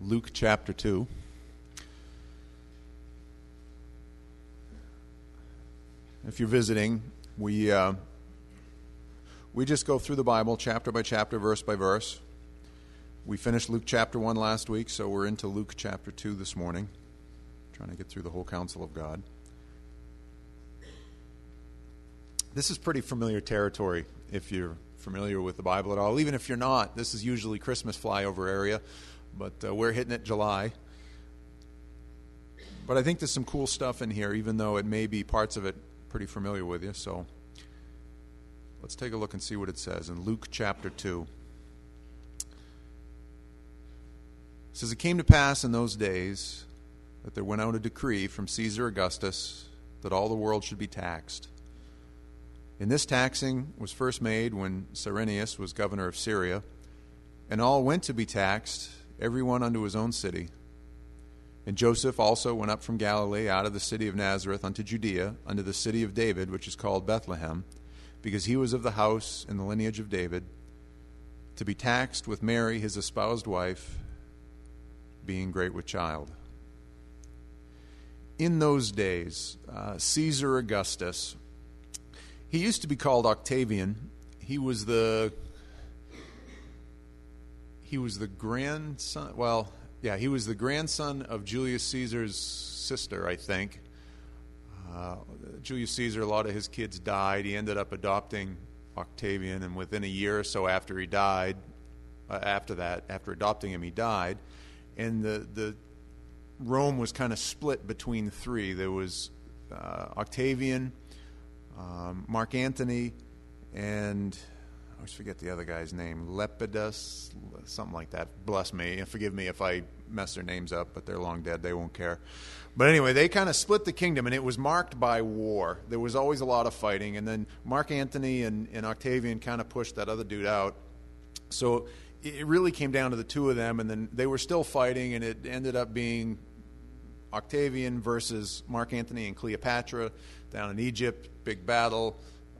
Luke chapter 2. If you're visiting, we just go through the Bible chapter by chapter, verse by verse. We finished Luke chapter 1 last week, so we're into Luke chapter 2 this morning, trying to get through the whole counsel of God. This is pretty familiar territory if you're familiar with the Bible at all. Even if you're not, this is usually Christmas flyover area, but we're hitting it July. But I think there's some cool stuff in here, even though it may be parts of it pretty familiar with you. So let's take a look and see what it says in Luke chapter 2. It says, "It came to pass in those days that there went out a decree from Caesar Augustus that all the world should be taxed. And this taxing was first made when Cyrenius was governor of Syria, and all went to be taxed, every one unto his own city. And Joseph also went up from Galilee out of the city of Nazareth unto Judea, unto the city of David, which is called Bethlehem, because he was of the house and the lineage of David, to be taxed with Mary his espoused wife, being great with child." In those days, Caesar Augustus, he used to be called Octavian. He was the grandson. He was the grandson of Julius Caesar's sister, I think. Julius Caesar, a lot of his kids died. He ended up adopting Octavian, and within a year or so after he died, after adopting him, he died. And the Rome was kind of split between three. There was Octavian, Mark Antony, and I always forget the other guy's name, Lepidus, something like that. Bless me, and forgive me if I mess their names up, but they're long dead, they won't care. But anyway, they kind of split the kingdom, and it was marked by war. There was always a lot of fighting, and then Mark Antony and Octavian kind of pushed that other dude out. So it really came down to the two of them, and then they were still fighting, and it ended up being Octavian versus Mark Antony and Cleopatra down in Egypt, big battle.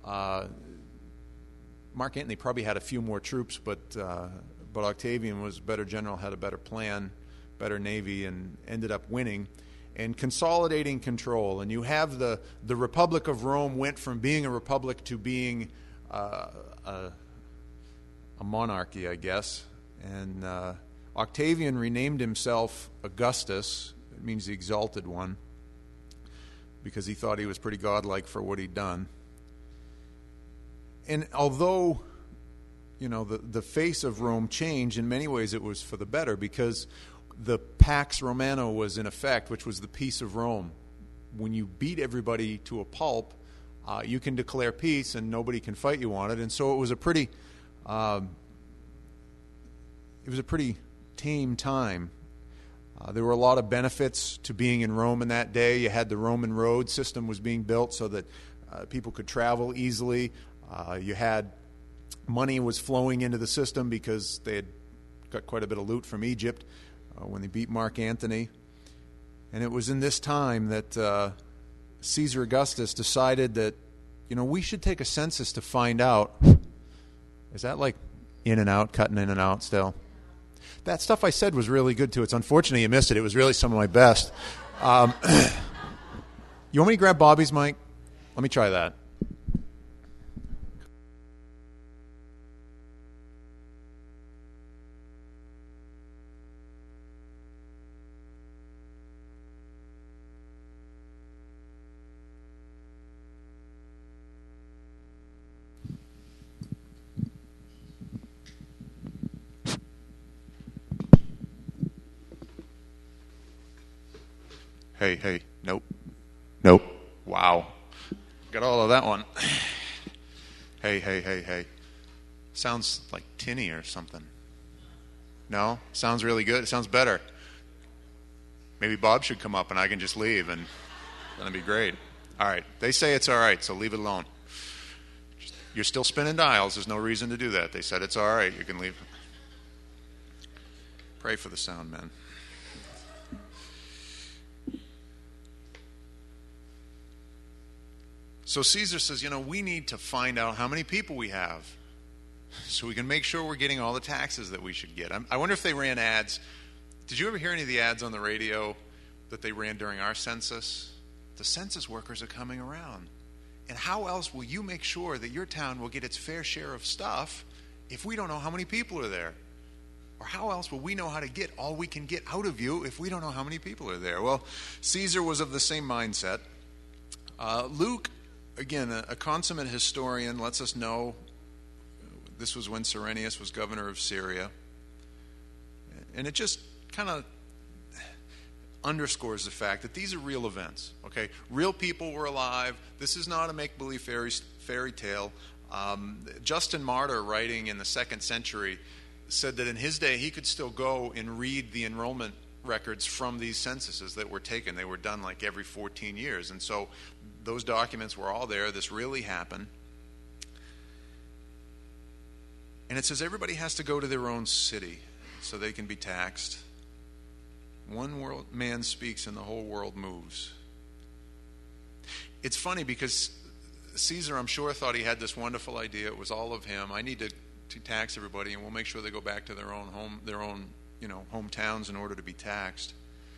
Mark Antony probably had a few more troops, but Octavian was a better general, had a better plan, better navy, and ended up winning and consolidating control. And you have the Republic of Rome went from being a republic to being a monarchy, I guess. And Octavian renamed himself Augustus. It means the exalted one, because he thought he was pretty godlike for what he'd done. And although, the face of Rome changed, in many ways it was for the better, because the Pax Romana was in effect, which was the peace of Rome. When you beat everybody to a pulp, you can declare peace and nobody can fight you on it. And so it was a pretty tame time. There were a lot of benefits to being in Rome in that day. You had the Roman road system was being built so that people could travel easily. You had money was flowing into the system because they had got quite a bit of loot from Egypt when they beat Mark Antony. And it was in this time that Caesar Augustus decided that, we should take a census to find out. Is that like in and out, cutting in and out still? That stuff I said was really good, too. It's unfortunate you missed it. It was really some of my best. You want me to grab Bobby's mic? Let me try that. Hey, nope, wow, got all of that one. Hey, sounds like tinny or something. No, sounds really good, it sounds better. Maybe Bob should come up and I can just leave, and that'd be great. All right, they say it's all right, so leave it alone. You're still spinning dials, there's no reason to do that. They said it's all right, you can leave. Pray for the sound men. So Caesar says, we need to find out how many people we have so we can make sure we're getting all the taxes that we should get. I wonder if they ran ads Did you ever hear any of the ads on the radio that they ran during our census? The census workers are coming around. And how else will you make sure that your town will get its fair share of stuff if we don't know how many people are there? Or how else will we know how to get all we can get out of you if we don't know how many people are there? Well, Caesar was of the same mindset. Luke, again, a consummate historian, lets us know this was when Cyrenius was governor of Syria. And it just kind of underscores the fact that these are real events. Okay, real people were alive. This is not a make-believe fairy tale. Justin Martyr, writing in the 2nd century, said that in his day he could still go and read the enrollment records from these censuses that were taken. They were done like every 14 years. And so those documents were all there. This really happened. And it says everybody has to go to their own city so they can be taxed. One man speaks and the whole world moves. It's funny because Caesar, I'm sure, thought he had this wonderful idea. It was all of him. I need to tax everybody, and we'll make sure they go back to their own hometowns in order to be taxed.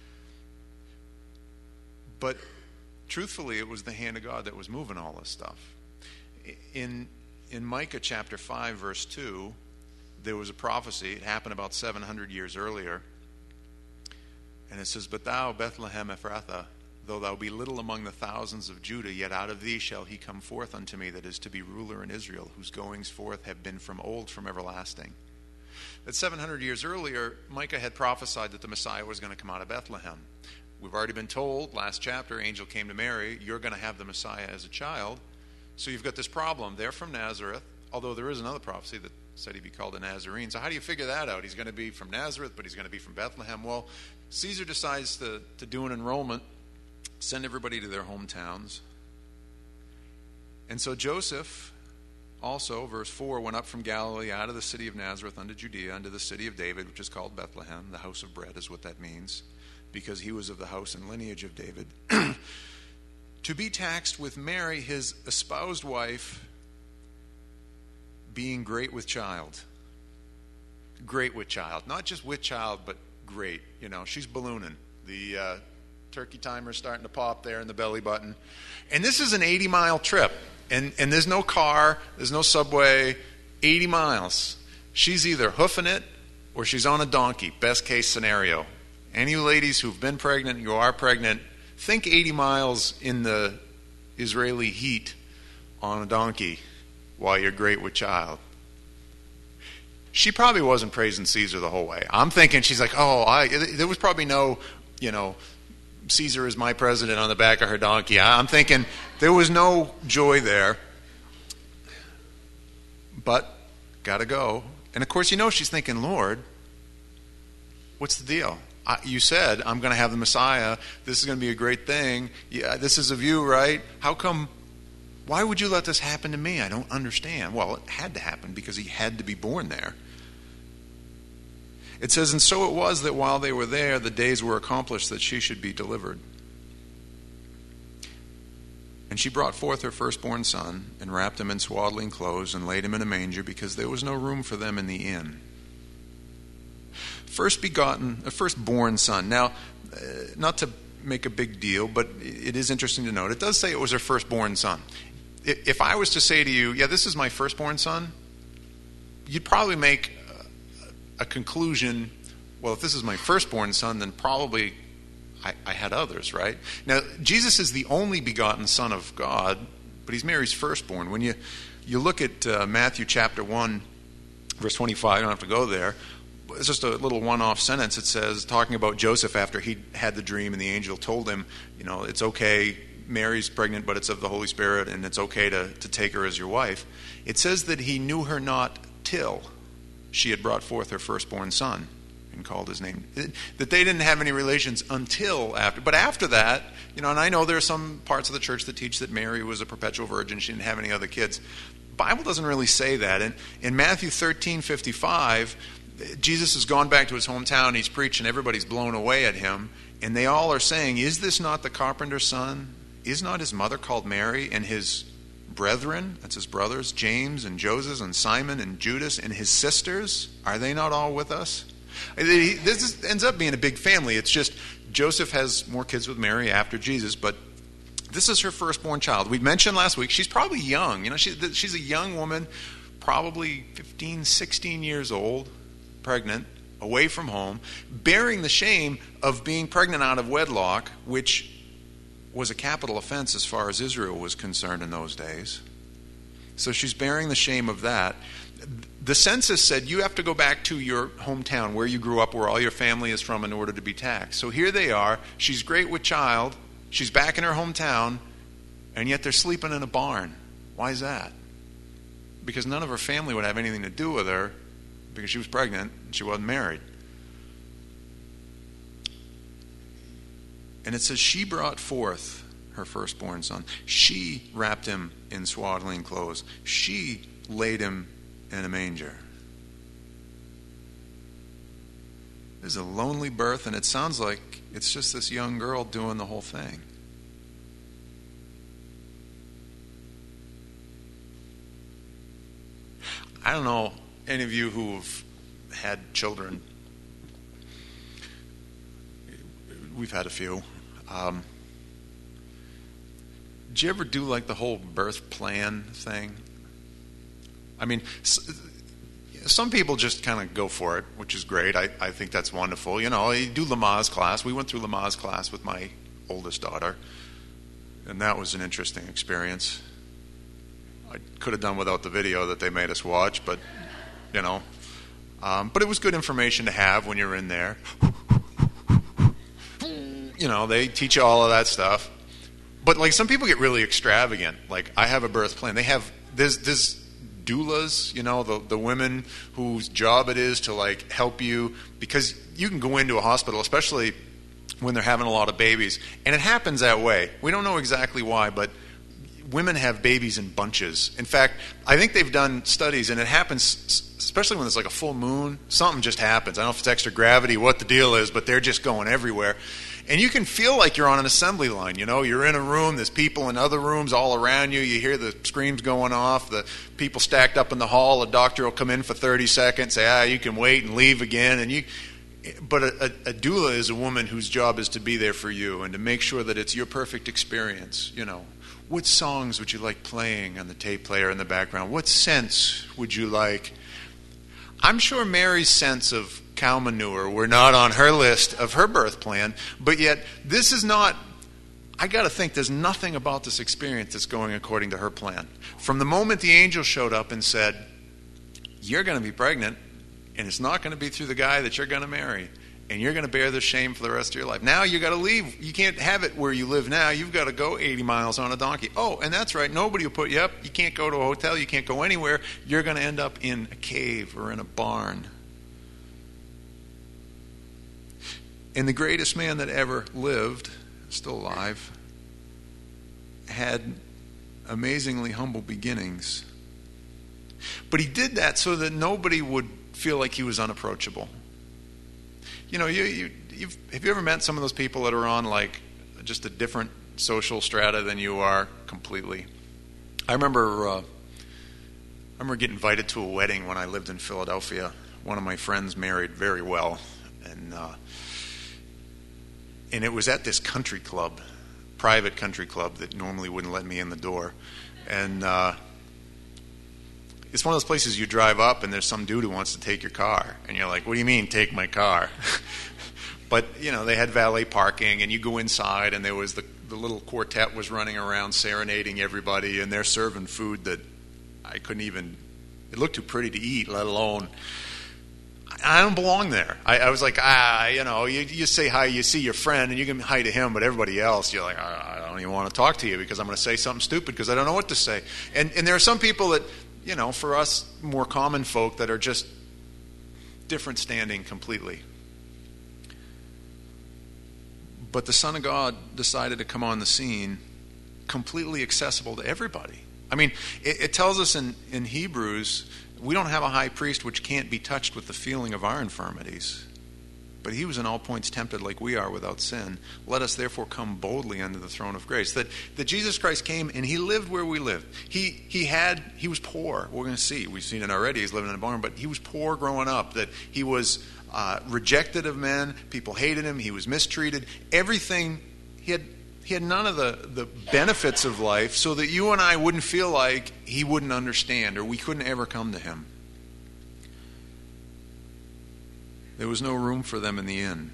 But truthfully, it was the hand of God that was moving all this stuff. In Micah chapter 5, verse 2, there was a prophecy. It happened about 700 years earlier. And it says, "But thou, Bethlehem Ephrathah, though thou be little among the thousands of Judah, yet out of thee shall he come forth unto me that is to be ruler in Israel, whose goings forth have been from old, from everlasting." That 700 years earlier, Micah had prophesied that the Messiah was going to come out of Bethlehem. We've already been told, last chapter, angel came to Mary, you're going to have the Messiah as a child. So you've got this problem. They're from Nazareth, although there is another prophecy that said he'd be called a Nazarene. So how do you figure that out? He's going to be from Nazareth, but he's going to be from Bethlehem. Well, Caesar decides to do an enrollment, send everybody to their hometowns. And so Joseph also, verse 4, went up from Galilee out of the city of Nazareth unto Judea, unto the city of David, which is called Bethlehem. The house of bread is what that means, because he was of the house and lineage of David. To be taxed with Mary, his espoused wife, being great with child. Great with child. Not just with child, but great. You know, she's ballooning. The turkey timer's starting to pop there in the belly button. And this is an 80-mile trip. And there's no car, there's no subway, 80 miles. She's either hoofing it or she's on a donkey, best case scenario. Any of you ladies who've been pregnant, you are pregnant, think 80 miles in the Israeli heat on a donkey while you're great with child. She probably wasn't praising Caesar the whole way. I'm thinking she's like, there was probably no, Caesar is my president on the back of her donkey. I'm thinking there was no joy there. But, gotta go. And of course, she's thinking, Lord, what's the deal? You said, I'm going to have the Messiah. This is going to be a great thing. Yeah, this is of you, right? How come? Why would you let this happen to me? I don't understand. Well, it had to happen because he had to be born there. It says, and so it was that while they were there, the days were accomplished that she should be delivered. And she brought forth her firstborn son, and wrapped him in swaddling clothes, and laid him in a manger, because there was no room for them in the inn. Firstborn son. Now, not to make a big deal, but it is interesting to note, it does say it was her firstborn son. If I was to say to you, this is my firstborn son, you'd probably make a conclusion, well, if this is my firstborn son, then probably I had others, right? Now, Jesus is the only begotten Son of God, but he's Mary's firstborn. When you look at Matthew chapter 1, verse 25, I don't have to go there, it's just a little one-off sentence. It says, talking about Joseph after he had the dream and the angel told him, it's okay, Mary's pregnant, but it's of the Holy Spirit, and it's okay to take her as your wife. It says that he knew her not till she had brought forth her firstborn son and called his name. That they didn't have any relations until after. But after that, and I know there are some parts of the church that teach that Mary was a perpetual virgin. She didn't have any other kids. The Bible doesn't really say that. And in Matthew 13:55, Jesus has gone back to his hometown. He's preaching. Everybody's blown away at him. And they all are saying, is this not the carpenter's son? Is not his mother called Mary, and his brethren, that's his brothers, James and Joseph and Simon and Judas and his sisters, are they not all with us? Ends up being a big family. It's just Joseph has more kids with Mary after Jesus, but this is her firstborn child. We mentioned last week she's probably young. She's a young woman, probably 15, 16 years old, pregnant, away from home, bearing the shame of being pregnant out of wedlock, which was a capital offense as far as Israel was concerned in those days. So she's bearing the shame of that. The census said you have to go back to your hometown where you grew up, where all your family is from, in order to be taxed. So here they are. She's great with child. She's back in her hometown, and yet they're sleeping in a barn. Why is that? Because none of her family would have anything to do with her because she was pregnant and she wasn't married. And it says she brought forth her firstborn son. She wrapped him in swaddling clothes. She laid him in a manger. There's a lonely birth, and it sounds like it's just this young girl doing the whole thing. I don't know any of you who've had children. We've had a few. Did you ever do like the whole birth plan thing? I mean, some people just kind of go for it, which is great. I think that's wonderful. You do Lamaze class. We went through Lamaze class with my oldest daughter, and that was an interesting experience. I could have done without the video that they made us watch, but, but it was good information to have when you're in there. They teach you all of that stuff. But, like, some people get really extravagant. Like, I have a birth plan. There's doulas, the women whose job it is to, like, help you. Because you can go into a hospital, especially when they're having a lot of babies. And it happens that way. We don't know exactly why, but women have babies in bunches. In fact, I think they've done studies, and it happens, especially when it's like a full moon. Something just happens. I don't know if it's extra gravity, what the deal is, but they're just going everywhere. And you can feel like you're on an assembly line. You're in a room, there's people in other rooms all around you. You hear the screams going off, the people stacked up in the hall. A doctor will come in for 30 seconds, say, you can wait, and leave again. But a doula is a woman whose job is to be there for you and to make sure that it's your perfect experience. What songs would you like playing on the tape player in the background? What scents would you like? I'm sure Mary's scents of cow manure were not on her list of her birth plan, but yet this is not, I got to think there's nothing about this experience that's going according to her plan. From the moment the angel showed up and said, you're going to be pregnant, and it's not going to be through the guy that you're going to marry, and you're going to bear the shame for the rest of your life. Now you got to leave. You can't have it where you live now. You've got to go 80 miles on a donkey. Oh, and that's right. Nobody will put you up. You can't go to a hotel. You can't go anywhere. You're going to end up in a cave or in a barn. And the greatest man that ever lived, still alive, had amazingly humble beginnings. But he did that so that nobody would feel like he was unapproachable. Have you ever met some of those people that are on like just a different social strata than you are completely? I remember getting invited to a wedding when I lived in Philadelphia. One of my friends married very well, and it was at this country club, private country club that normally wouldn't let me in the door. And it's one of those places you drive up and there's some dude who wants to take your car. And you're like, what do you mean, take my car? But, they had valet parking, and you go inside, and there was the little quartet was running around serenading everybody, and they're serving food that I couldn't even, it looked too pretty to eat, let alone, I don't belong there. I was like, you say hi, you see your friend, and you can hi to him, but everybody else, you're like, I don't even want to talk to you because I'm going to say something stupid because I don't know what to say. And there are some people that, for us more common folk that are just different standing completely. But the Son of God decided to come on the scene completely accessible to everybody. I mean, it tells us in Hebrews, we don't have a high priest which can't be touched with the feeling of our infirmities. But he was in all points tempted like we are without sin. Let us therefore come boldly unto the throne of grace. That Jesus Christ came and he lived where we lived. He was poor. We're going to see. We've seen it already. He's living in a barn. But he was poor growing up. That he was rejected of men. People hated him. He was mistreated. Everything, he had none of the benefits of life, so that you and I wouldn't feel like he wouldn't understand or we couldn't ever come to him. There was no room for them in the inn.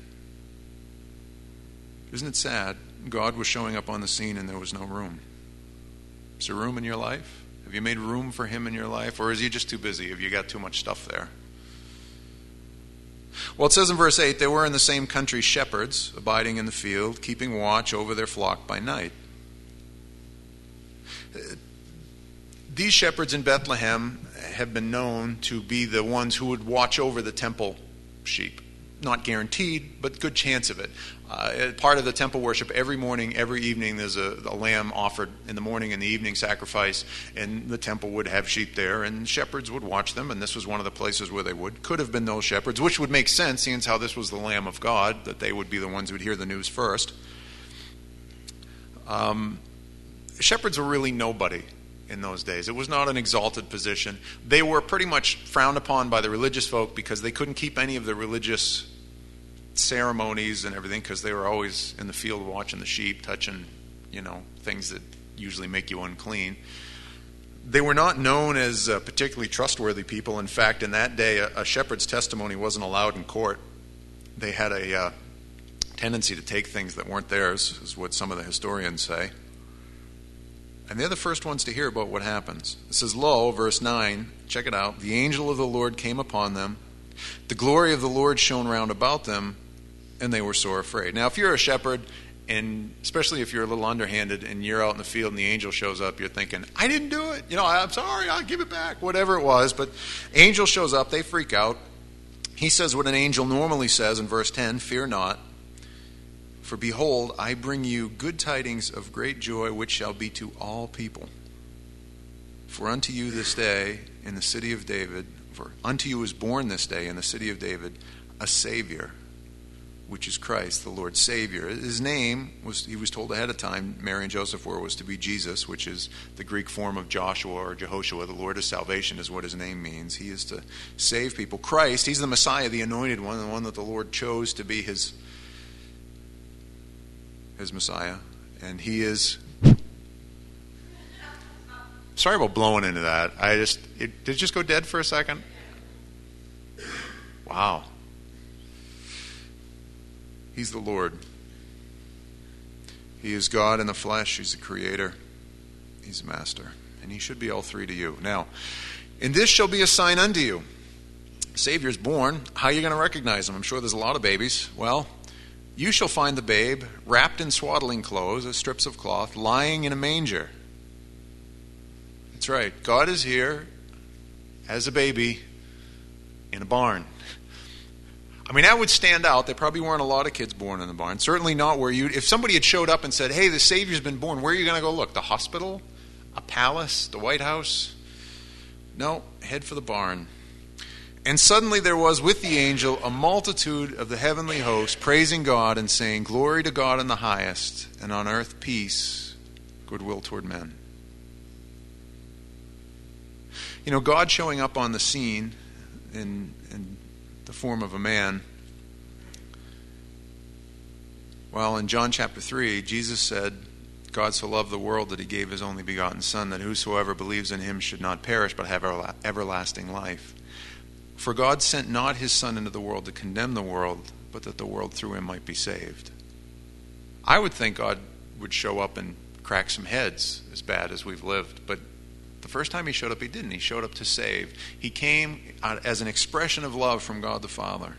Isn't it sad? God was showing up on the scene and there was no room. Is there room in your life? Have you made room for him in your life? Or is he just too busy? Have you got too much stuff there? Well, it says in verse 8, there were in the same country shepherds abiding in the field, keeping watch over their flock by night. These shepherds in Bethlehem have been known to be the ones who would watch over the temple sheep. Not guaranteed, but good chance of it. Part of the temple worship, every morning, every evening, there's a lamb offered in the morning and the evening sacrifice, and the temple would have sheep there, and shepherds would watch them, and this was one of the places where they could have been those shepherds, which would make sense, seeing as how this was the Lamb of God, that they would be the ones who would hear the news first. Shepherds were really nobody in those days. It was not an exalted position. They were pretty much frowned upon by the religious folk because they couldn't keep any of the religious ceremonies and everything, because they were always in the field watching the sheep, touching, things that usually make you unclean. They were not known as particularly trustworthy people. In fact, in that day, a shepherd's testimony wasn't allowed in court. They had a tendency to take things that weren't theirs, is what some of the historians say. And they're the first ones to hear about what happens. It says, lo, verse 9, check it out, the angel of the Lord came upon them. The glory of the Lord shone round about them, and they were sore afraid. Now, if you're a shepherd, and especially if you're a little underhanded and you're out in the field and the angel shows up, you're thinking, I didn't do it. I'm sorry, I'll give it back, whatever it was. But angel shows up, they freak out. He says what an angel normally says in verse 10, fear not, for behold, I bring you good tidings of great joy, which shall be to all people. For unto you this day in the city of David, for unto you is born this day in the city of David a Savior, which is Christ, the Lord Savior. His name he was told ahead of time, Mary and Joseph were, was to be Jesus, which is the Greek form of Joshua or Jehoshua. The Lord of salvation is what his name means. He is to save people. Christ, he's the Messiah, the anointed one, the one that the Lord chose to be his Messiah. And he is... Sorry about blowing into that. Did it just go dead for a second? Wow. He's the Lord. He is God in the flesh. He's the creator. He's the master. And he should be all three to you. Now, and this shall be a sign unto you. Savior's born. How are you going to recognize him? I'm sure there's a lot of babies. Well, you shall find the babe wrapped in swaddling clothes, strips of cloth, lying in a manger. That's right. God is here as a baby in a barn. I mean, that would stand out. There probably weren't a lot of kids born in the barn. Certainly not where you... If somebody had showed up and said, hey, the Savior's been born, where are you going to go look? The hospital? A palace? The White House? No, head for the barn. And suddenly there was with the angel a multitude of the heavenly host praising God and saying, glory to God in the highest, and on earth peace, goodwill toward men. God showing up on the scene in the form of a man. Well, in John chapter 3, Jesus said, God so loved the world that he gave his only begotten Son, that whosoever believes in him should not perish, but have everlasting life. For God sent not his Son into the world to condemn the world, but that the world through him might be saved. I would think God would show up and crack some heads as bad as we've lived, but the first time he showed up, he didn't. He showed up to save. He came as an expression of love from God the Father.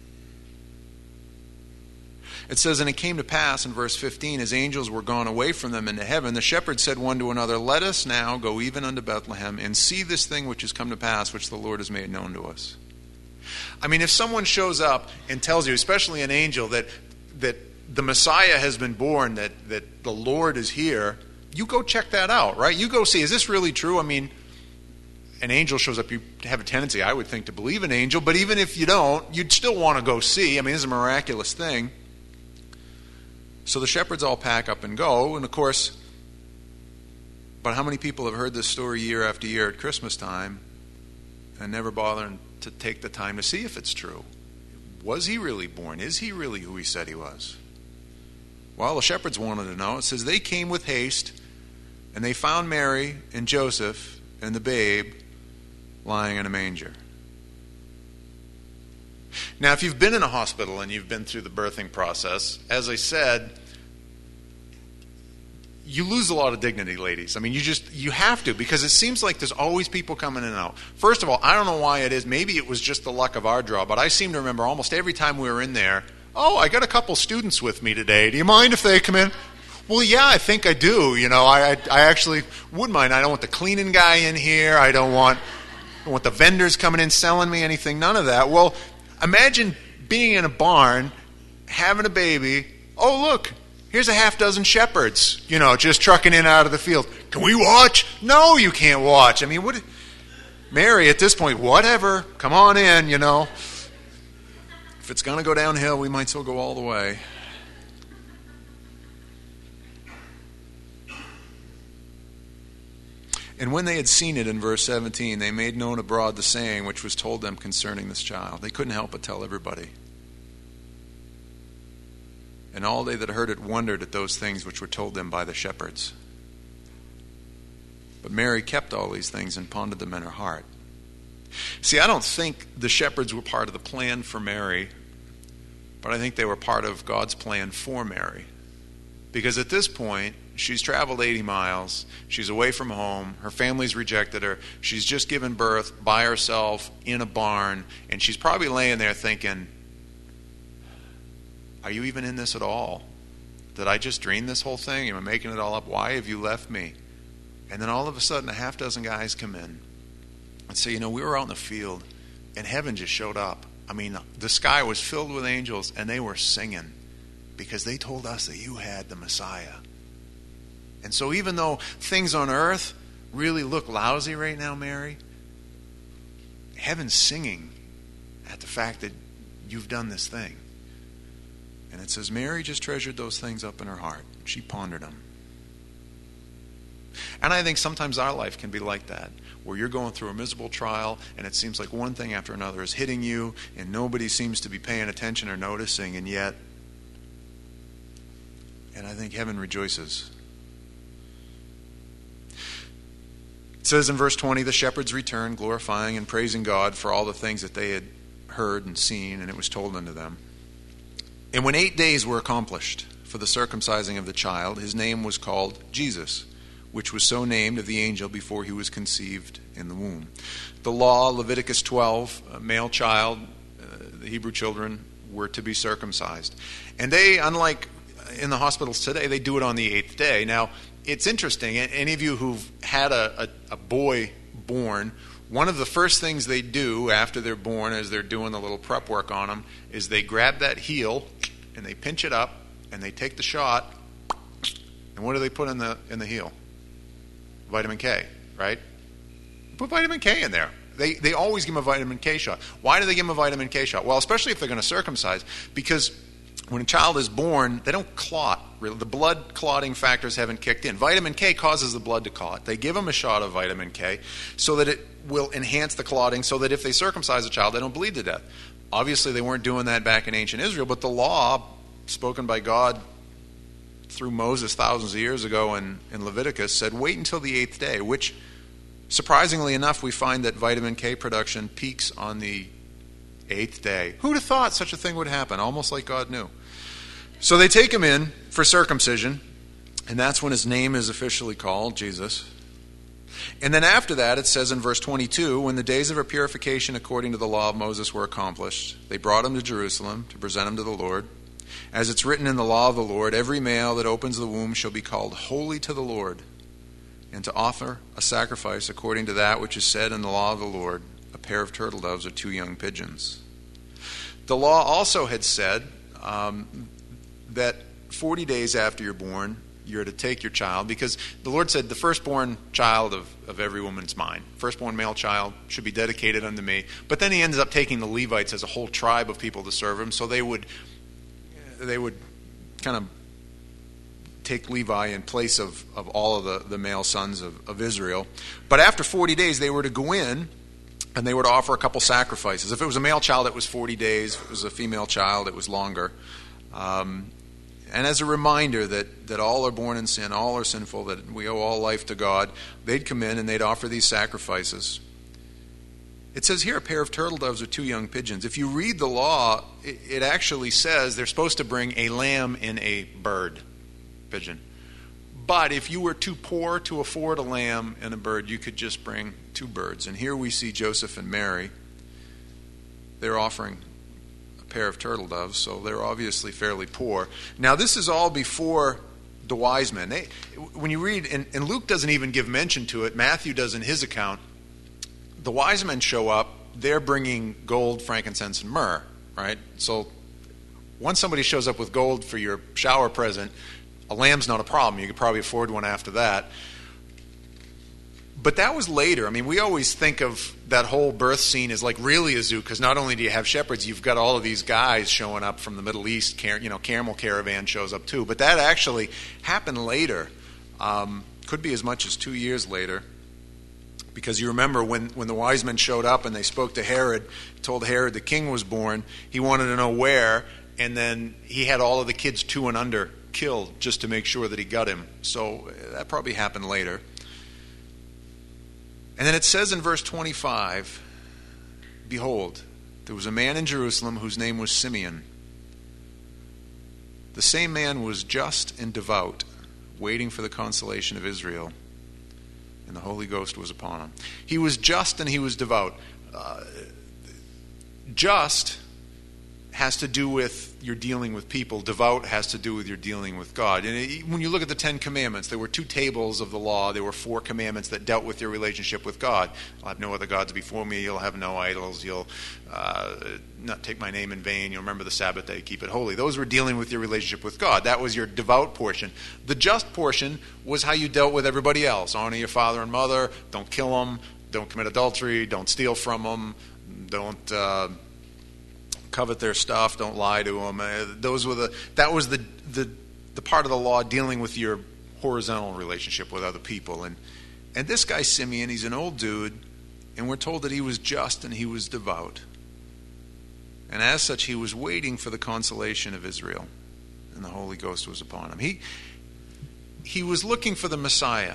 It says, and it came to pass in verse 15, as angels were gone away from them into heaven, the shepherds said one to another, let us now go even unto Bethlehem and see this thing which has come to pass, which the Lord has made known to us. I mean, if someone shows up and tells you, especially an angel, that the Messiah has been born, that the Lord is here, you go check that out, right? You go see, is this really true? I mean, an angel shows up, you have a tendency, I would think, to believe an angel, but even if you don't, you'd still want to go see. I mean, it's a miraculous thing. So the shepherds all pack up and go, and of course, but how many people have heard this story year after year at Christmas time and never bother to take the time to see if it's true? Was he really born? Is he really who he said he was? Well, the shepherds wanted to know. It says they came with haste, and they found Mary and Joseph and the babe lying in a manger. Now, if you've been in a hospital and you've been through the birthing process, as I said, you lose a lot of dignity, ladies. I mean, you have to, because it seems like there's always people coming in and out. First of all, I don't know why it is. Maybe it was just the luck of our draw, but I seem to remember almost every time we were in there, oh, I got a couple students with me today. Do you mind if they come in? Well, yeah, I think I do. I actually would mind. I don't want the cleaning guy in here. I don't want the vendors coming in selling me anything. None of that. Well, imagine being in a barn, having a baby. Oh, look. Here's a half dozen shepherds, just trucking in out of the field. Can we watch? No, you can't watch. I mean, Mary, at this point, whatever. Come on in, If it's going to go downhill, we might as well go all the way. And when they had seen it, in verse 17, they made known abroad the saying which was told them concerning this child. They couldn't help but tell everybody. And all they that heard it wondered at those things which were told them by the shepherds. But Mary kept all these things and pondered them in her heart. See, I don't think the shepherds were part of the plan for Mary, but I think they were part of God's plan for Mary. Because at this point, she's traveled 80 miles, she's away from home, her family's rejected her, she's just given birth by herself in a barn, and she's probably laying there thinking, are you even in this at all? Did I just dream this whole thing? Am I making it all up? Why have you left me? And then all of a sudden, a half dozen guys come in and say, we were out in the field, and heaven just showed up. I mean, the sky was filled with angels, and they were singing because they told us that you had the Messiah. And so even though things on earth really look lousy right now, Mary, heaven's singing at the fact that you've done this thing. And it says Mary just treasured those things up in her heart. She pondered them. And I think sometimes our life can be like that, where you're going through a miserable trial and it seems like one thing after another is hitting you and nobody seems to be paying attention or noticing, and I think heaven rejoices. It says in verse 20, the shepherds returned, glorifying and praising God for all the things that they had heard and seen, and it was told unto them. And when 8 days were accomplished for the circumcising of the child, his name was called Jesus, which was so named of the angel before he was conceived in the womb. The law, Leviticus 12, a male child, the Hebrew children were to be circumcised. And they, unlike in the hospitals today, they do it on the 8th day. Now, it's interesting. Any of you who've had a boy born, one of the first things they do after they're born, as they're doing the little prep work on them, is they grab that heel and they pinch it up and they take the shot. And what do they put in the heel? Vitamin K, right? Put vitamin K in there. They always give them a vitamin K shot. Why do they give them a vitamin K shot? Well, especially if they're going to circumcise, because when a child is born, they don't clot. The blood clotting factors haven't kicked in. Vitamin K causes the blood to clot. They give them a shot of vitamin K so that it will enhance the clotting, so that if they circumcise a child, they don't bleed to death. Obviously, they weren't doing that back in ancient Israel, but the law spoken by God through Moses thousands of years ago in Leviticus said wait until the 8th day, which, surprisingly enough, we find that vitamin K production peaks on the 8th day. Who'd have thought such a thing would happen? Almost like God knew. So they take him in for circumcision, and that's when his name is officially called, Jesus. And then after that, it says in verse 22, when the days of her purification according to the law of Moses were accomplished, they brought him to Jerusalem to present him to the Lord. As it's written in the law of the Lord, every male that opens the womb shall be called holy to the Lord, and to offer a sacrifice according to that which is said in the law of the Lord, a pair of turtle doves or 2 young pigeons. The law also had said that 40 days after you're born, you're to take your child, because the Lord said the firstborn child of every woman's mine, firstborn male child, should be dedicated unto me. But then he ends up taking the Levites as a whole tribe of people to serve him, so they would kind of take Levi in place of all of the male sons of Israel. But after 40 days, they were to go in and they would offer a couple sacrifices. If it was a male child, it was 40 days. If it was a female child, it was longer. And as a reminder that all are born in sin, all are sinful, that we owe all life to God, they'd come in and they'd offer these sacrifices. It says here a pair of turtle doves or 2 young pigeons. If you read the law, it actually says they're supposed to bring a lamb and a bird, pigeon. But if you were too poor to afford a lamb and a bird, you could just bring 2 birds. And here we see Joseph and Mary. They're offering a pair of turtle doves, so they're obviously fairly poor. Now, this is all before the wise men. When you read, and Luke doesn't even give mention to it, Matthew does in his account, the wise men show up, they're bringing gold, frankincense, and myrrh, right? So once somebody shows up with gold for your shower present, a lamb's not a problem. You could probably afford one after that. But that was later. I mean, we always think of that whole birth scene as like really a zoo, because not only do you have shepherds, you've got all of these guys showing up from the Middle East. Camel caravan shows up too. But that actually happened later. Could be as much as 2 years later. Because you remember when the wise men showed up and they spoke to Herod, told Herod the king was born, he wanted to know where, and then he had all of the kids 2 and under killed just to make sure that he got him. So that probably happened later. And then it says in verse 25, behold, there was a man in Jerusalem whose name was Simeon. The same man was just and devout, waiting for the consolation of Israel. And the Holy Ghost was upon him. He was just and he was devout. Just has to do with your dealing with people. Devout has to do with your dealing with God. And when you look at the 10 Commandments, there were 2 tables of the law. There were 4 commandments that dealt with your relationship with God. I'll have no other gods before me. You'll have no idols. You'll not take my name in vain. You'll remember the Sabbath day. Keep it holy. Those were dealing with your relationship with God. That was your devout portion. The just portion was how you dealt with everybody else. Honor your father and mother. Don't kill them. Don't commit adultery. Don't steal from them. Don't covet their stuff. Don't lie to them. That was the part of the law dealing with your horizontal relationship with other people. And this guy Simeon, he's an old dude, and we're told that he was just and he was devout. And as such, he was waiting for the consolation of Israel, and the Holy Ghost was upon him. He was looking for the Messiah.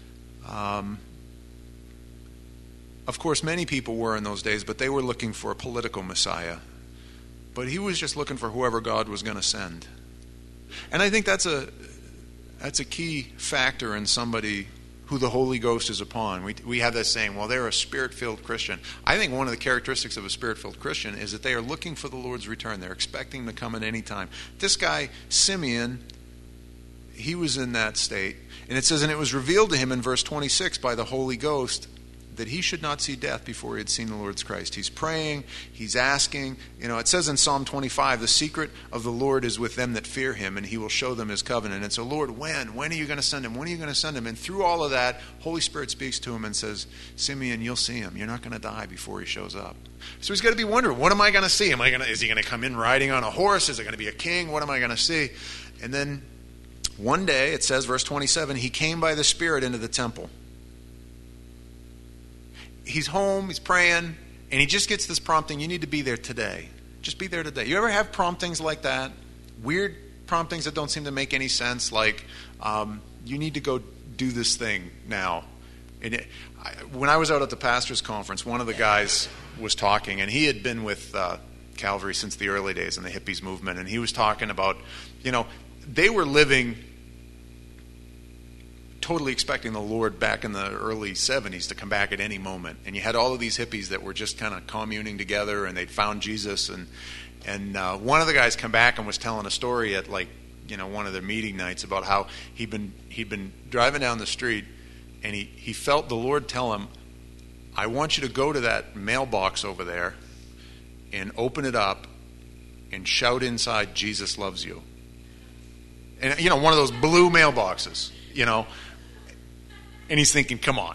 Of course, many people were in those days, but they were looking for a political Messiah. But he was just looking for whoever God was going to send. And I think that's a key factor in somebody who the Holy Ghost is upon. We have that saying, well, they're a Spirit-filled Christian. I think one of the characteristics of a Spirit-filled Christian is that they are looking for the Lord's return. They're expecting to come at any time. This guy, Simeon, he was in that state. And it says, and it was revealed to him in verse 26 by the Holy Ghost that he should not see death before he had seen the Lord's Christ. He's praying, he's asking. It says in Psalm 25, the secret of the Lord is with them that fear him, and he will show them his covenant. And so, Lord, when? When are you going to send him? When are you going to send him? And through all of that, Holy Spirit speaks to him and says, Simeon, you'll see him. You're not going to die before he shows up. So he's got to be wondering, what am I going to see? Is he going to come in riding on a horse? Is it going to be a king? What am I going to see? And then one day, it says, verse 27, he came by the Spirit into the temple. He's home, he's praying, and he just gets this prompting, you need to be there today. Just be there today. You ever have promptings like that? Weird promptings that don't seem to make any sense, like, you need to go do this thing now. And when I was out at the pastor's conference, one of the guys was talking, and he had been with Calvary since the early days in the hippies movement, and he was talking about, they were living totally expecting the Lord back in the early 70s to come back at any moment. And you had all of these hippies that were just kind of communing together, and they'd found Jesus. And one of the guys come back and was telling a story at one of their meeting nights about how he'd been driving down the street, and he felt the Lord tell him, I want you to go to that mailbox over there and open it up and shout inside, Jesus loves you. And one of those blue mailboxes, And he's thinking, come on.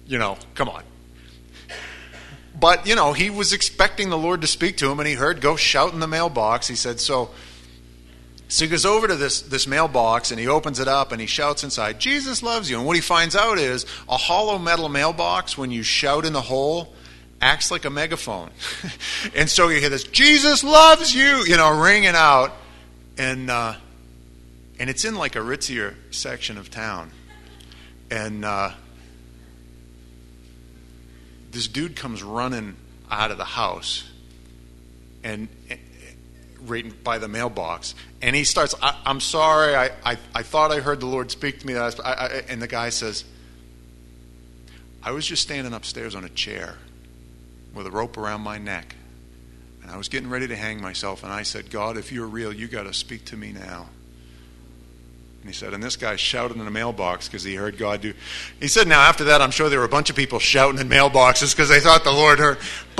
But, he was expecting the Lord to speak to him, and he heard, go shout in the mailbox. He said, so he goes over to this mailbox, and he opens it up, and he shouts inside, Jesus loves you. And what he finds out is a hollow metal mailbox, when you shout in the hole, acts like a megaphone. And so you hear this, Jesus loves you, ringing out. And it's in like a ritzier section of town. And this dude comes running out of the house and right by the mailbox. And he starts, I'm sorry, I thought I heard the Lord speak to me. And the guy says, I was just standing upstairs on a chair with a rope around my neck. And I was getting ready to hang myself. And I said, God, if you're real, you got to speak to me now. And he said, and this guy shouted in the mailbox because he heard God do. He said, now after that, I'm sure there were a bunch of people shouting in mailboxes because they thought the Lord heard.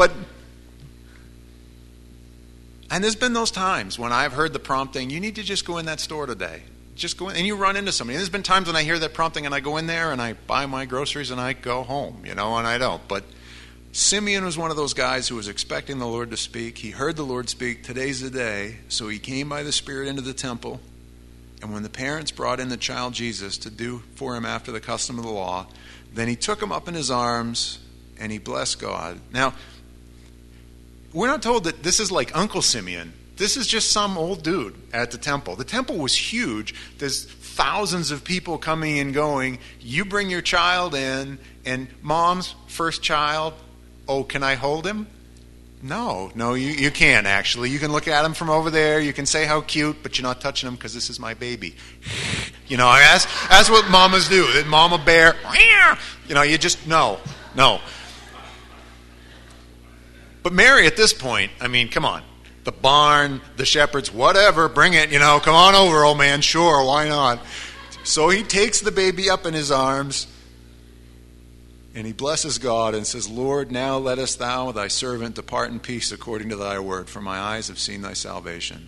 And there's been those times when I've heard the prompting, you need to just go in that store today. Just go in, and you run into somebody. And there's been times when I hear that prompting and I go in there and I buy my groceries and I go home, and I don't. But Simeon was one of those guys who was expecting the Lord to speak. He heard the Lord speak, today's the day. So he came by the Spirit into the temple. And when the parents brought in the child Jesus to do for him after the custom of the law, then he took him up in his arms and he blessed God. Now, we're not told that this is like Uncle Simeon. This is just some old dude at the temple. The temple was huge. There's thousands of people coming and going. You bring your child in, and mom's first child, oh, can I hold him? No, you can't actually. You can look at him from over there. You can say how cute, but you're not touching him because this is my baby. That's what mamas do. Mama bear, you just, no. But Mary at this point, come on. The barn, the shepherds, whatever, bring it, come on over, old man, sure, why not? So he takes the baby up in his arms, and he blesses God and says, Lord, now lettest thou, thy servant, depart in peace according to thy word, for my eyes have seen thy salvation.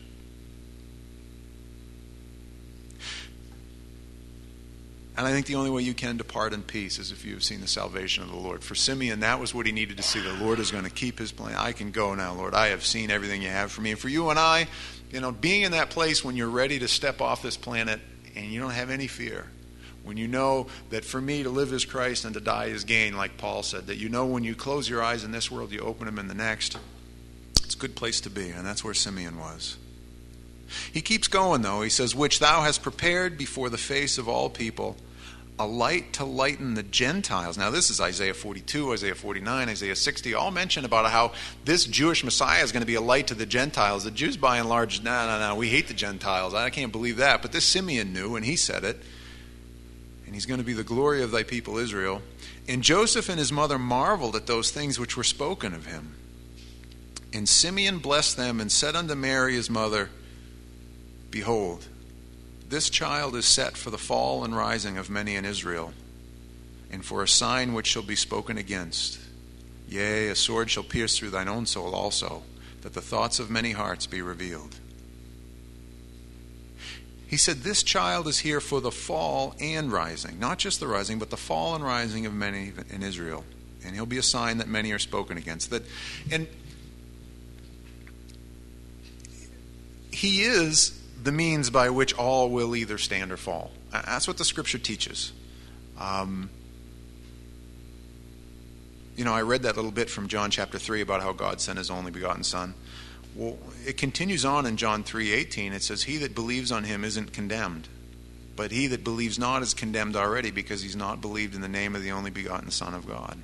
And I think the only way you can depart in peace is if you have seen the salvation of the Lord. For Simeon, that was what he needed to see. The Lord is going to keep his plan. I can go now, Lord. I have seen everything you have for me. And for you and I, being in that place when you're ready to step off this planet and you don't have any fear, when you know that for me to live is Christ and to die is gain, like Paul said, that when you close your eyes in this world, you open them in the next, it's a good place to be. And that's where Simeon was. He keeps going, though. He says, which thou hast prepared before the face of all people, a light to lighten the Gentiles. Now this is Isaiah 42, Isaiah 49, Isaiah 60, all mention about how this Jewish Messiah is going to be a light to the Gentiles. The Jews by and large, no, we hate the Gentiles. I can't believe that. But this Simeon knew, and he said it. And he's going to be the glory of thy people Israel. And Joseph and his mother marveled at those things which were spoken of him. And Simeon blessed them and said unto Mary his mother, behold, this child is set for the fall and rising of many in Israel, and for a sign which shall be spoken against. Yea, a sword shall pierce through thine own soul also, that the thoughts of many hearts be revealed. He said this child is here for the fall and rising, not just the rising, but the fall and rising of many in Israel. And he'll be a sign that many are spoken against. And he is the means by which all will either stand or fall. That's what the Scripture teaches. I read that little bit from John chapter 3 about how God sent his only begotten Son. Well, it continues on in John 3:18. It says, he that believes on him isn't condemned, but he that believes not is condemned already, because he's not believed in the name of the only begotten Son of God.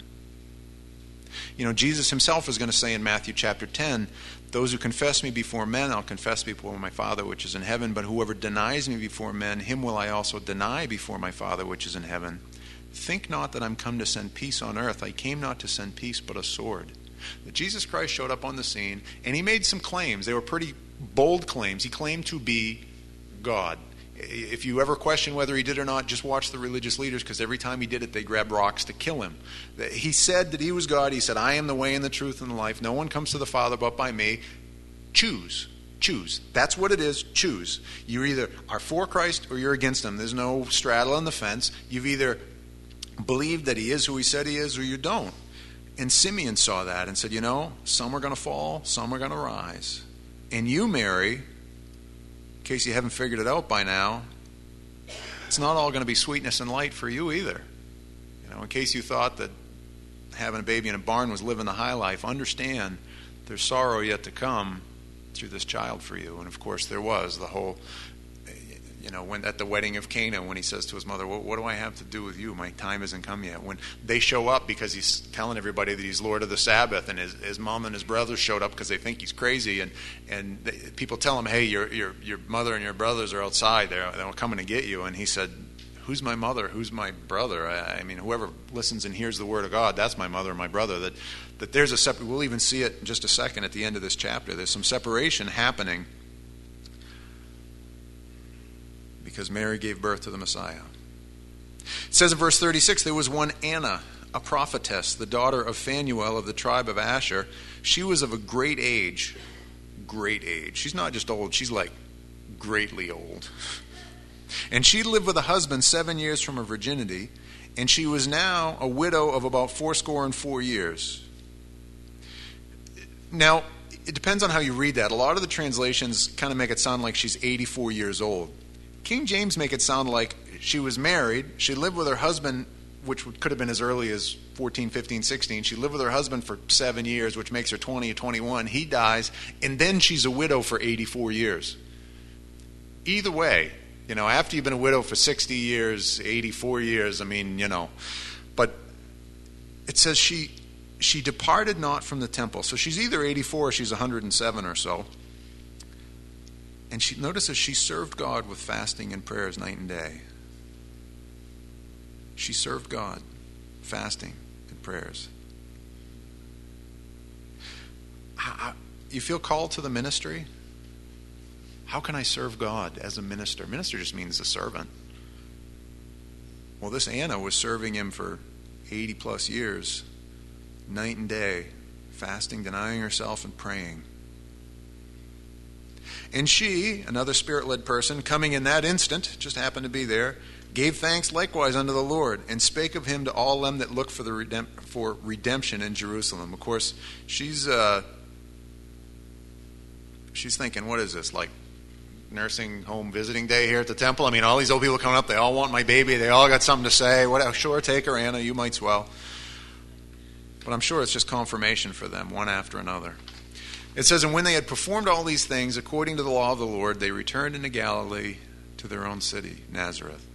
Jesus himself is going to say in Matthew chapter 10, those who confess me before men, I'll confess before my Father which is in heaven. But whoever denies me before men, him will I also deny before my Father which is in heaven. Think not that I'm come to send peace on earth. I came not to send peace, but a sword. That Jesus Christ showed up on the scene, and he made some claims. They were pretty bold claims. He claimed to be God. If you ever question whether he did or not, just watch the religious leaders, because every time he did it, they grabbed rocks to kill him. He said that he was God. He said, I am the way and the truth and the life. No one comes to the Father but by me. Choose. That's what it is. Choose. You either are for Christ or you're against him. There's no straddle on the fence. You've either believed that he is who he said he is, or you don't. And Simeon saw that and said, some are going to fall, some are going to rise. And you, Mary, in case you haven't figured it out by now, it's not all going to be sweetness and light for you either. In case you thought that having a baby in a barn was living the high life. Understand there's sorrow yet to come through this child for you. And of course there was the whole, when at the wedding of Cana, when he says to his mother, what do I have to do with you? My time hasn't come yet. When they show up because he's telling everybody that he's Lord of the Sabbath, and his mom and his brothers showed up because they think he's crazy, and people tell him, hey, your mother and your brothers are outside. They're coming to get you. And he said, who's my mother? Who's my brother? I mean, whoever listens and hears the word of God, that's my mother and my brother. That there's a separate. We'll even see it in just a second at the end of this chapter. There's some separation happening because Mary gave birth to the Messiah. It says in verse 36, there was one Anna, a prophetess, the daughter of Phanuel of the tribe of Asher. She was of a great age. Great age. She's not just old, she's like greatly old. And she lived with a husband 7 years from her virginity, and she was now a widow of about 84 years. Now, it depends on how you read that. A lot of the translations kind of make it sound like she's 84 years old. King James make it sound like she was married, she lived with her husband, which could have been as early as 14, 15, 16. She lived with her husband for 7 years, which makes her 20 or 21. He dies, and then she's a widow for 84 years. Either way, after you've been a widow for 60 years, 84 years, but it says she departed not from the temple. So she's either 84 or she's 107 or so. And she notices she served God with fasting and prayers night and day. She served God, fasting and prayers. You feel called to the ministry? How can I serve God as a minister? Minister just means a servant. Well, this Anna was serving him for 80 plus years, night and day, fasting, denying herself, and praying. And she, another spirit-led person, coming in that instant, just happened to be there, gave thanks likewise unto the Lord, and spake of him to all them that look for for redemption in Jerusalem. Of course, she's thinking, what is this, like nursing home visiting day here at the temple? I mean, all these old people coming up, they all want my baby, they all got something to say. Sure, take her, Anna, you might swell. But I'm sure it's just confirmation for them, one after another. It says, and when they had performed all these things according to the law of the Lord, they returned into Galilee to their own city, Nazareth.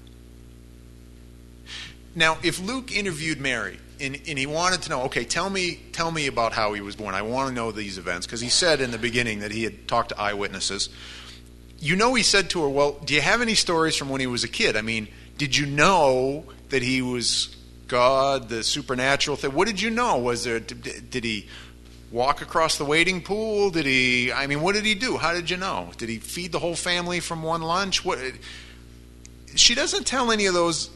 Now, if Luke interviewed Mary and he wanted to know, okay, tell me about how he was born. I want to know these events, because he said in the beginning that he had talked to eyewitnesses. He said to her, well, do you have any stories from when he was a kid? I mean, did you know that he was God, the supernatural thing? What did you know? Did he walk across the wading pool? What did he do? How did you know? Did he feed the whole family from one lunch? She doesn't tell any of those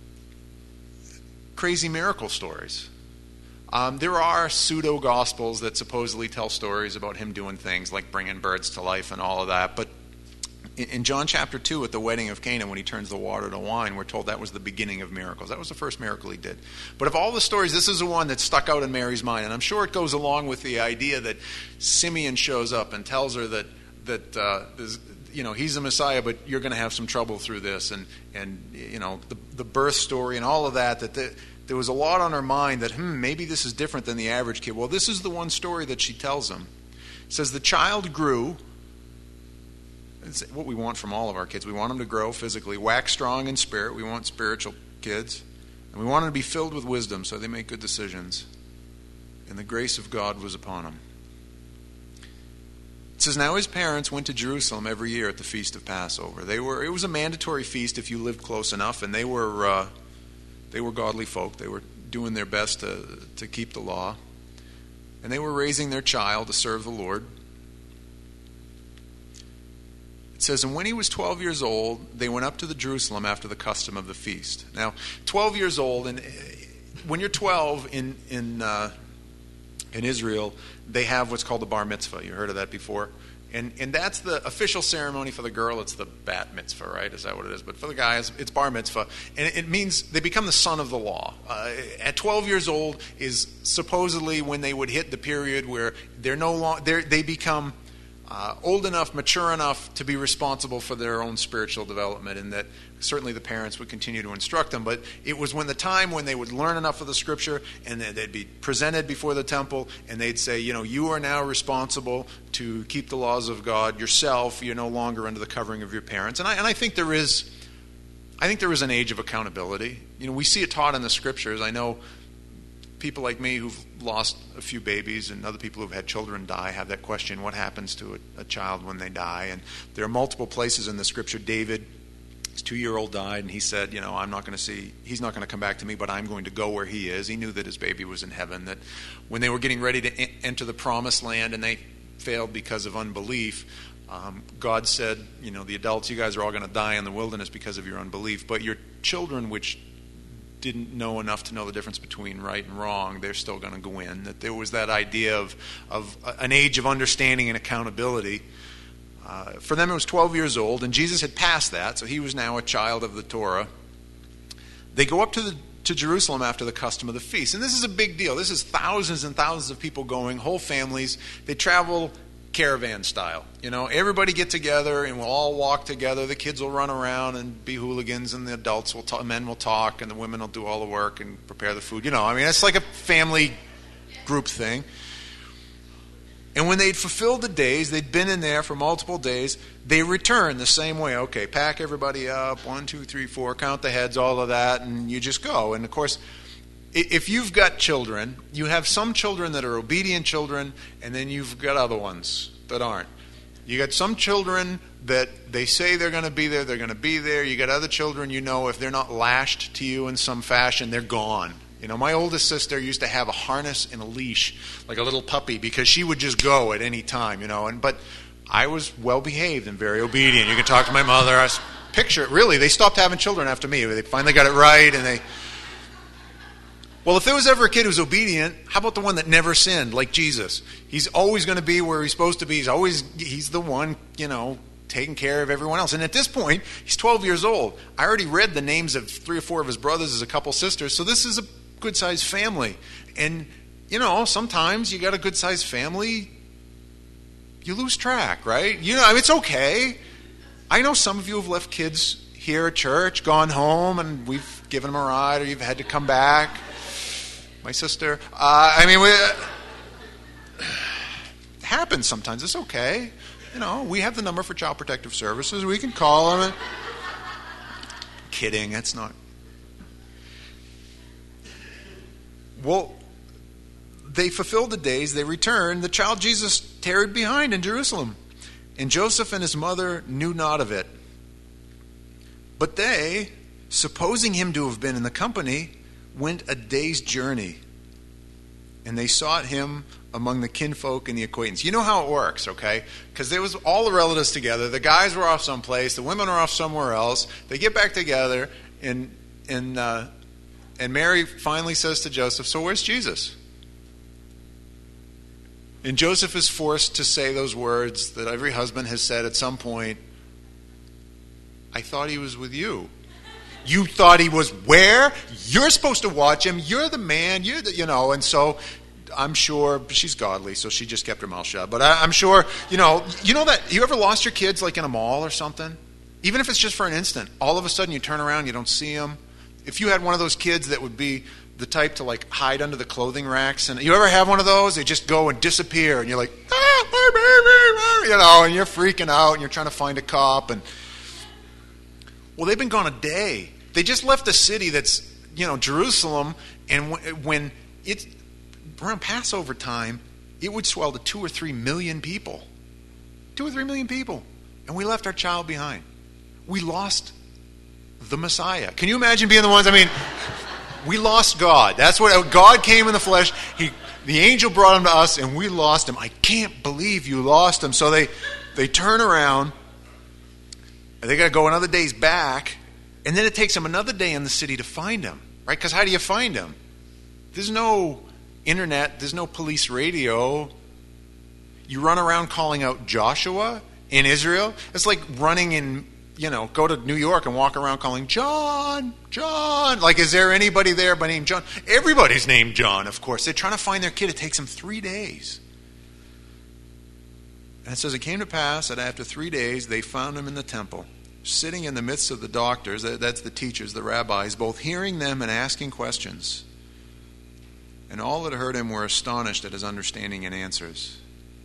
crazy miracle stories. There are pseudo-gospels that supposedly tell stories about him doing things like bringing birds to life and all of that, but in John chapter 2 at the wedding of Cana, when he turns the water to wine, we're told that was the beginning of miracles. That was the first miracle he did. But of all the stories, this is the one that stuck out in Mary's mind. And I'm sure it goes along with the idea that Simeon shows up and tells her that he's the Messiah, but you're going to have some trouble through this. And the birth story and all of that there was a lot on her mind that, maybe this is different than the average kid. Well, this is the one story that she tells him. It says, the child grew. It's what we want from all of our kids. We want them to grow physically, wax strong in spirit. We want spiritual kids. And we want them to be filled with wisdom so they make good decisions. And the grace of God was upon them. It says, now his parents went to Jerusalem every year at the feast of Passover. It was a mandatory feast if you lived close enough, and they were godly folk. They were doing their best to keep the law. And they were raising their child to serve the Lord. It says, and when he was 12 years old, they went up to the Jerusalem after the custom of the feast. Now, 12 years old, and when you're 12 in Israel, they have what's called the bar mitzvah. You heard of that before? And that's the official ceremony for the girl. It's the bat mitzvah, right? Is that what it is? But for the guys, it's bar mitzvah. And it means they become the son of the law. At 12 years old is supposedly when they would hit the period where they're no longer, they become old enough, mature enough to be responsible for their own spiritual development, and that certainly the parents would continue to instruct them. But it was when they would learn enough of the Scripture, and they'd be presented before the temple, and they'd say, you are now responsible to keep the laws of God yourself. You're no longer under the covering of your parents. And I think there is an age of accountability. We see it taught in the Scriptures. I know people like me who've lost a few babies, and other people who've had children die have that question: what happens to a child when they die? And there are multiple places in the Scripture. David, his 2-year-old died, and he said, he's not going to come back to me, but I'm going to go where he is. He knew that his baby was in heaven, that when they were getting ready to enter the promised land and they failed because of unbelief, God said, the adults, you guys are all going to die in the wilderness because of your unbelief, but your children, which didn't know enough to know the difference between right and wrong, they're still going to go in. That there was that idea of an age of understanding and accountability. For them, it was 12 years old, and Jesus had passed that, so he was now a child of the Torah. They go up to Jerusalem after the custom of the feast, and this is a big deal. This is thousands and thousands of people going, whole families. They travel caravan style. Everybody get together and we'll all walk together. The kids will run around and be hooligans, and the adults will talk, men will talk, and the women will do all the work and prepare the food. It's like a family group thing. And when they'd fulfilled the days, they'd been in there for multiple days, they return the same way. Okay, pack everybody up, 1, 2, 3, 4, count the heads, all of that, and you just go. And of course, if you've got children, you have some children that are obedient children, and then you've got other ones that aren't. You got some children that they say they're going to be there, they're going to be there. You got other children, if they're not lashed to you in some fashion, they're gone. My oldest sister used to have a harness and a leash, like a little puppy, because she would just go at any time, but I was well behaved and very obedient. You can talk to my mother. Picture it, really. They stopped having children after me. They finally got it right, and Well, if there was ever a kid who's obedient, how about the one that never sinned, like Jesus? He's always going to be where he's supposed to be. He's the one, taking care of everyone else. And at this point, he's 12 years old. I already read the names of 3 or 4 of his brothers as a couple sisters, so this is a good-sized family. And, sometimes you got a good-sized family, you lose track, right? It's okay. I know some of you have left kids here at church, gone home, and we've given them a ride, or you've had to come back. My sister. It happens sometimes. It's okay. We have the number for Child Protective Services. We can call them. Kidding. That's not. Well, they fulfilled the days. They returned. The child Jesus tarried behind in Jerusalem, and Joseph and his mother knew not of it. But they, supposing him to have been in the company, went a day's journey, and they sought him among the kinfolk and the acquaintance. You know how it works, okay? Because there was all the relatives together. The guys were off someplace. The women are off somewhere else. They get back together, and Mary finally says to Joseph, "So where's Jesus?" And Joseph is forced to say those words that every husband has said at some point: "I thought he was with you." You thought he was where? You're supposed to watch him. You're the man. And so I'm sure she's godly, so she just kept her mouth shut. But I'm sure, that you ever lost your kids like in a mall or something? Even if it's just for an instant. All of a sudden you turn around, you don't see them. If you had one of those kids that would be the type to like hide under the clothing racks, and you ever have one of those? They just go and disappear, and you're like, my baby, and you're freaking out, and you're trying to find a cop. And well, they've been gone a day. They just left a city that's, Jerusalem, and when it's around Passover time, it would swell to 2 or 3 million people. 2 or 3 million people. And we left our child behind. We lost the Messiah. Can you imagine being the ones, we lost God. That's what, God came in the flesh. The angel brought him to us, and we lost him. I can't believe you lost him. So they turn around, and they got to go another day's back, and then it takes them another day in the city to find him, right? Because how do you find him? There's no internet. There's no police radio. You run around calling out Joshua in Israel. It's like running in, go to New York and walk around calling John, John. Like, is there anybody there by name John? Everybody's named John, of course. They're trying to find their kid. It takes them 3 days. And it says, it came to pass that after 3 days they found him in the temple, sitting in the midst of the doctors, that's the teachers, the rabbis, both hearing them and asking questions. And all that heard him were astonished at his understanding and answers.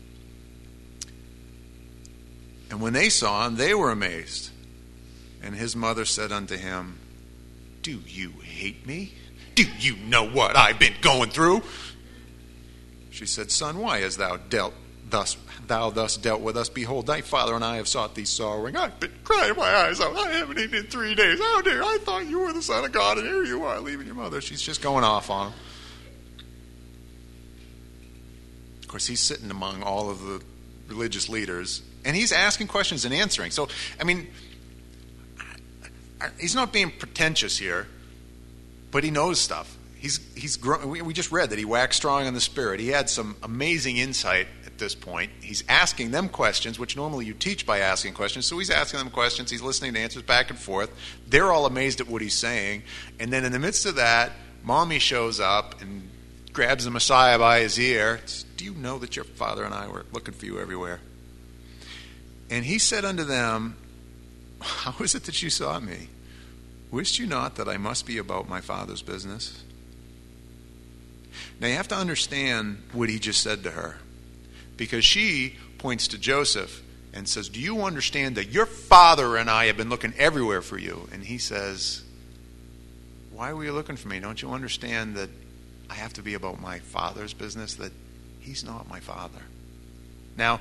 And when they saw him, they were amazed. And his mother said unto him, Do you hate me? Do you know what I've been going through? She said, Son, why hast thou thus dealt with us? Behold, thy father and I have sought thee sorrowing. I've been crying my eyes out. I haven't eaten in 3 days. How dare I thought you were the Son of God, and here you are leaving your mother. She's just going off on him. Of course, he's sitting among all of the religious leaders, and he's asking questions and answering. So, I mean, he's not being pretentious here, but he knows stuff. He's grown. We just read that he waxed strong in the Spirit. He had some amazing insight at this point. He's asking them questions, which normally you teach by asking questions. So he's asking them questions. He's listening to answers back and forth. They're all amazed at what he's saying. And then in the midst of that, Mommy shows up and grabs the Messiah by his ear. Do you know that your father and I were looking for you everywhere? And he said unto them, How is it that you sought me? Wist you not that I must be about my Father's business? Now you have to understand what he just said to her, because she points to Joseph and says, Do you understand that your father and I have been looking everywhere for you? And he says, Why were you looking for me? Don't you understand that I have to be about my Father's business, that he's not my father? Now,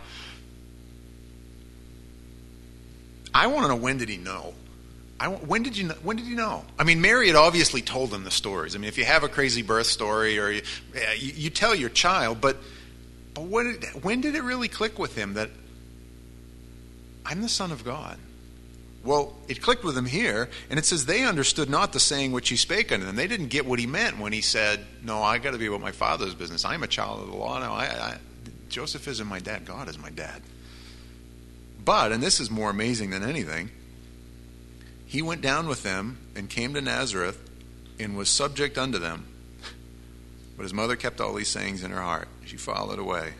I want to know, when did he know? When did he know? I mean, Mary had obviously told him the stories. I mean, if you have a crazy birth story, or you tell your child, but when did it really click with him that I'm the Son of God? Well, it clicked with him here, and it says they understood not the saying which he spake unto them. They didn't get what he meant when he said, No, I got to be about my Father's business. I'm a child of the law. No, Joseph isn't my dad. God is my dad. But, and this is more amazing than anything, he went down with them and came to Nazareth and was subject unto them. But his mother kept all these sayings in her heart. She filed it away.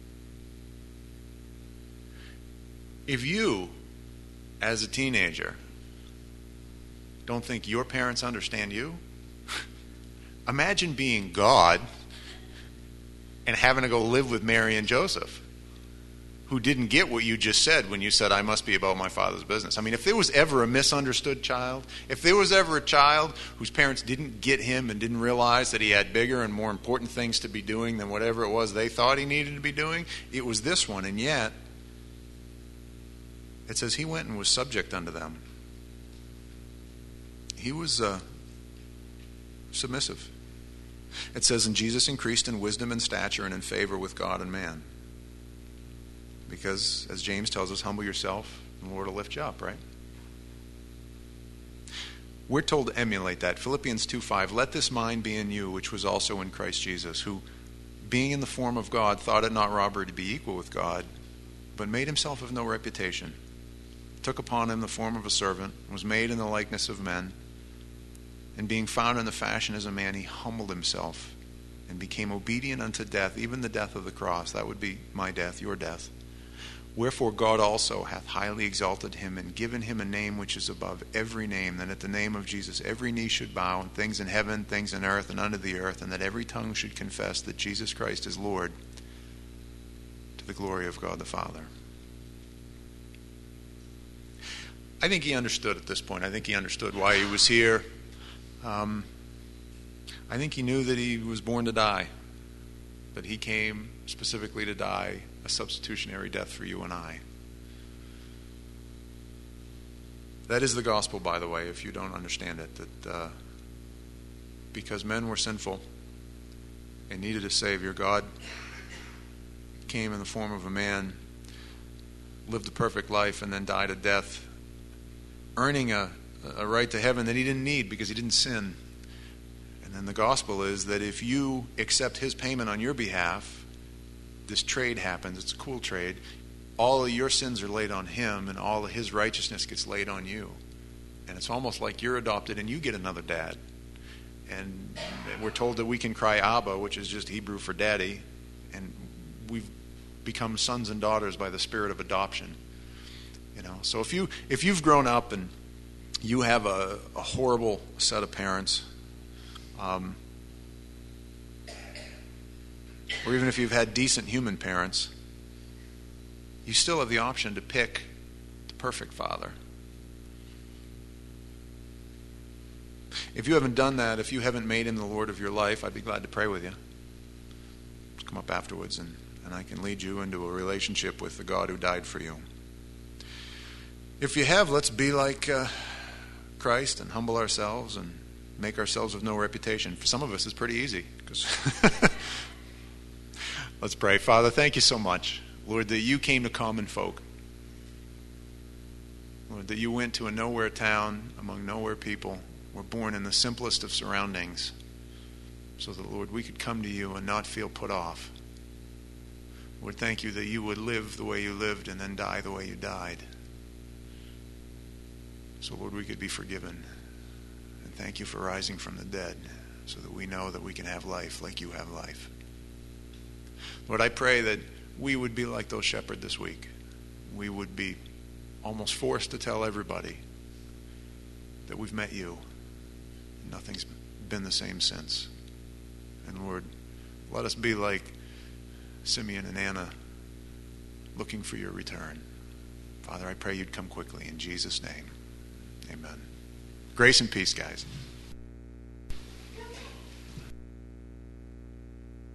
If you, as a teenager, don't think your parents understand you, imagine being God and having to go live with Mary and Joseph, who didn't get what you just said when you said, I must be about my Father's business. I mean, if there was ever a misunderstood child, if there was ever a child whose parents didn't get him and didn't realize that he had bigger and more important things to be doing than whatever it was they thought he needed to be doing, it was this one. And yet, it says he went and was subject unto them. He was submissive. It says, and Jesus increased in wisdom and stature and in favor with God and man. Because, as James tells us, humble yourself, and the Lord will lift you up, right? We're told to emulate that. Philippians 2:5, let this mind be in you, which was also in Christ Jesus, who, being in the form of God, thought it not robbery to be equal with God, but made himself of no reputation, took upon him the form of a servant, was made in the likeness of men, and being found in the fashion as a man, he humbled himself, and became obedient unto death, even the death of the cross. That would be my death, your death. Wherefore God also hath highly exalted him, and given him a name which is above every name, that at the name of Jesus every knee should bow, and things in heaven, things in earth, and under the earth, and that every tongue should confess that Jesus Christ is Lord, to the glory of God the Father. I think he understood at this point. I think he understood why he was here. I think he knew that he was born to die, that he came specifically to die a substitutionary death for you and I. That is the gospel, by the way, if you don't understand it, that because men were sinful and needed a Savior, God came in the form of a man, lived a perfect life, and then died a death, earning a right to heaven that he didn't need because he didn't sin. And then the gospel is that if you accept his payment on your behalf, this trade happens. It's a cool trade. All of your sins are laid on him, and all of his righteousness gets laid on you. And it's almost like you're adopted and you get another dad. And we're told that we can cry Abba, which is just Hebrew for daddy. And become sons and daughters by the spirit of adoption. So if you've grown up and you have a horrible set of parents, or even if you've had decent human parents, you still have the option to pick the perfect father. If you haven't done that, if you haven't made him the Lord of your life, I'd be glad to pray with you. Just come up afterwards and I can lead you into a relationship with the God who died for you. If you have, let's be like Christ and humble ourselves and make ourselves of no reputation. For some of us, it's pretty easy. Let's pray. Father, thank you so much, Lord, that you came to common folk. Lord, that you went to a nowhere town among nowhere people, were born in the simplest of surroundings, so that, Lord, we could come to you and not feel put off. Lord, thank you that you would live the way you lived and then die the way you died. So, Lord, we could be forgiven. And thank you for rising from the dead so that we know that we can have life like you have life. Lord, I pray that we would be like those shepherds this week. We would be almost forced to tell everybody that we've met you. Nothing's been the same since. And Lord, let us be like Simeon and Anna, looking for your return. Father, I pray you'd come quickly in Jesus' name. Amen. Grace and peace, guys.